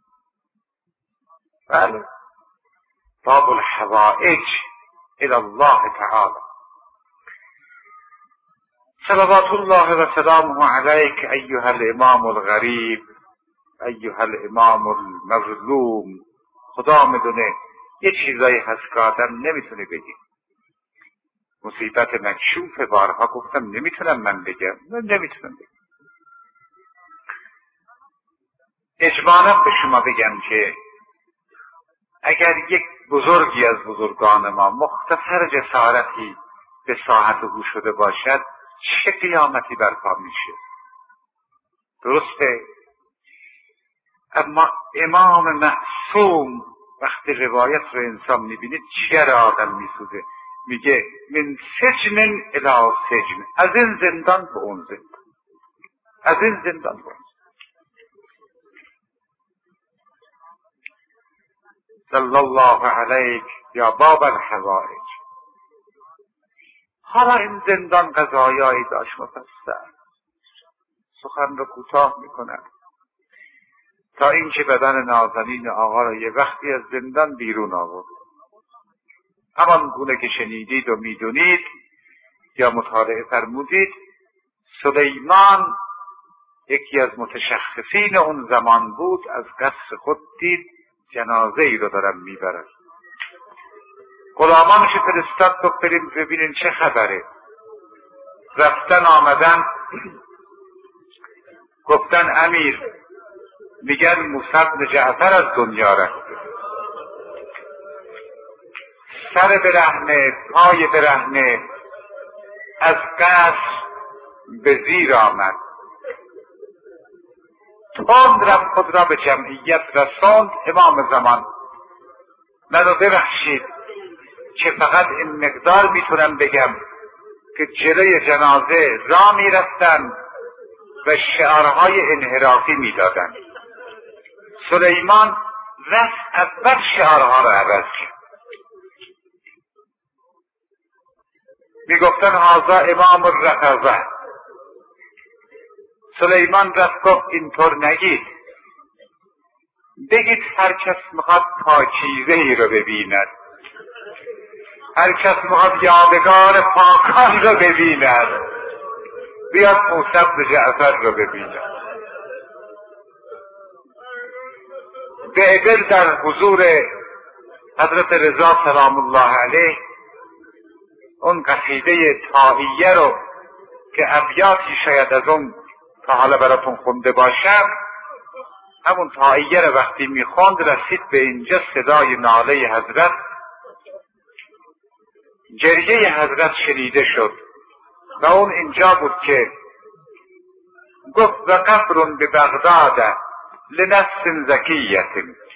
بله، باب الحوائج الی الله تعالی. صلوات الله و سلامه علیک ایها الامام الغریب، ایها الامام المظلوم. خدا میدونه یه چیزایی هست که آدم نمیتونه بگه. مصیبت مکشوف، بارها گفتم نمیتونم من بگم، من نمیتونم بگم. اجمالا به شما بگم که اگر یک بزرگی از بزرگان ما مختصر جسارتی به ساحت او شده باشد چه قیامتی برپا میشه؟ درسته؟ اما امام معصوم وقتی روایت رو انسان میبینه چرا آدم میسوزه؟ میگه من سجن الی سجن، از این زندان به اون زندان، از این زندان به اون زندان. صلی الله علیک یا باب الحوائج. حالا این زندان قضایایی داشت مفصل، سخن رو کوتاه میکنم تا اینکه بدن نازنین آقا را یه وقتی از زندان بیرون آورد. همان گونه که شنیدید و میدونید یا مطالعه فرمودید، سلیمان یکی از متشخصین اون زمان بود، از قصر خود دید جنازه ای رو دارن میبرن. غلامانش فرستاد تو بریم ببینین چه خبره. رفتن آمدن گفتن امیر میگن موسی بن جعفر از دنیا رفته. سر برهنه، پای برهنه، از قصر به زیر آمد، تند رفت خود را به جمعیت رساند. امام زمان منو ببخشید که فقط این مقدار میتونم بگم که جلوی جنازه را میرفتن و شعارهای انحرافی میدادند. سلیمان رفت اول شعارها را عوض کرد. میگفتن هذا امام الرفضه. سلیمان رفت گفت اینطور نگید، بگید هر کس میخواد پاکیزه ای رو ببیند، هر کس میخواد یادگار پاکان رو ببیند، بیاد موسی بن جعفر رو ببیند. بعدل در حضور حضرت رضا سلام الله علیه اون قصیده طائیه رو که ابیاتی شاید از اون تا حالا براتون خونده باشم، همون طائیه رو وقتی میخوند رسید به اینجا صدای ناله حضرت، گریه حضرت شنیده شد و اون اینجا بود که گفت و قبر به بغداد لنفس زکیت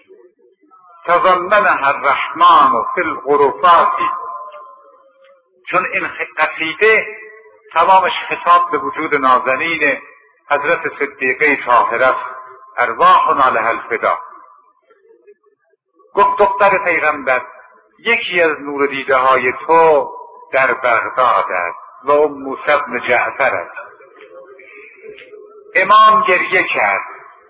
تضمنها الرحمن فی الغرفات. چون این قصیده تمامش خطاب به وجود نازنین حضرت صدیقه طاهره است، ارواحنا لها الفدا. گفت دختر پیغمبر یکی از نور دیده های تو در بغداد است و اون موسی بن جعفر است. امام گریه کرد.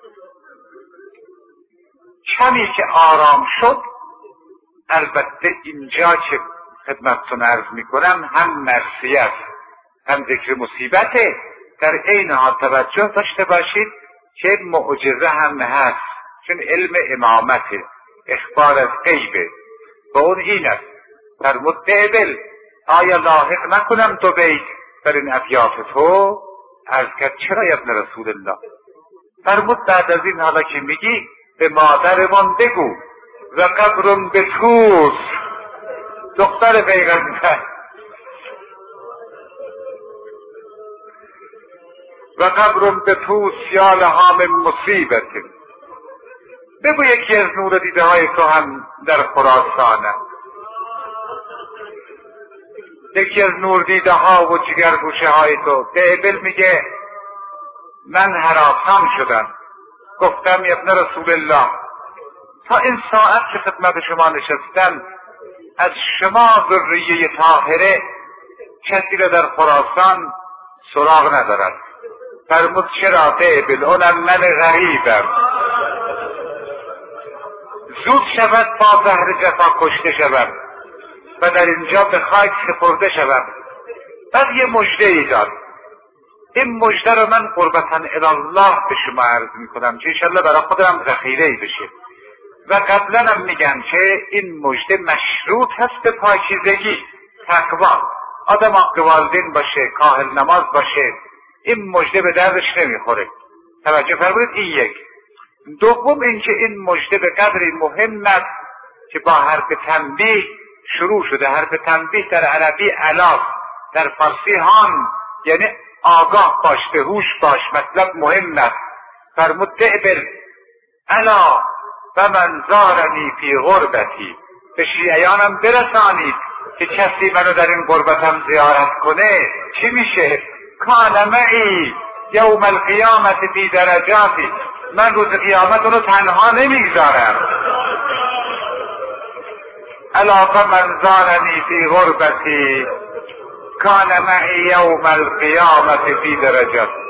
کمی که آرام شد، البته اینجا که خدمتتون عرض میکنم هم مرثیه هم ذکر مصیبته، در عین حال توجه داشته باشید که معجزه هم هست، چون علم امامته، اخبار از غیبه و اون این است. فرمود بعدل آیا لاحق نکنم دو بیت در این ابیات تو؟ عرض کرد چرا یا ابن رسول الله؟ فرمود بعد از این حالا که میگی به مادرمان بگو و قبرم به توس، دختر پیغمبر، و قبرم به توس یا لهام مصیبت. بگو یکی از نور دیده های تو هم در خراسانه، یکی از نور دیده ها و جگرگوشه های تو. بعدل میگه من هراسان شدم، گفتم یا ابن رسول الله تا این ساعت که خدمت شما نشستم از شما ذریه طاهره کسی را در خراسان سراغ ندارد. فرمود چرا بعدل؟ اونم من غریبم، زود شود با زهر جفا کشته شود و در اینجا به خاک سپرده شود. بعد یه مژده ای داد. این مژده رو من قربتاً الله به شما عرض میکنم که انشالله برای خودم ذخیره ای بشه. و قبلا هم میگم که این مژده مشروط هست به پاکیزگی، تقوا. آدم عاقل والدین باشه، کاهل نماز باشه، این مژده به دردش نمیخوره. توجه فرمودید. این یک. دوم اینکه این مژده به قدری مهم است که با حرف تنبیه شروع شده. حرف تنبیه در عربی الاف، در فارسی هان، یعنی آگاه باش، به هوش باش، مطلب مهم است. فرمود بعدل الا و من زارنی فی غربتی، به شیعیانم برسانید که کسی منو در این غربتم زیارت کنه چی میشه؟ کان معی یوم القیامت فی درجاتی، من روز قیامت اونو تنها نمیگذارم. الا فمن زارنی فی غربتی کان معی یوم القیامت فی درجاتی.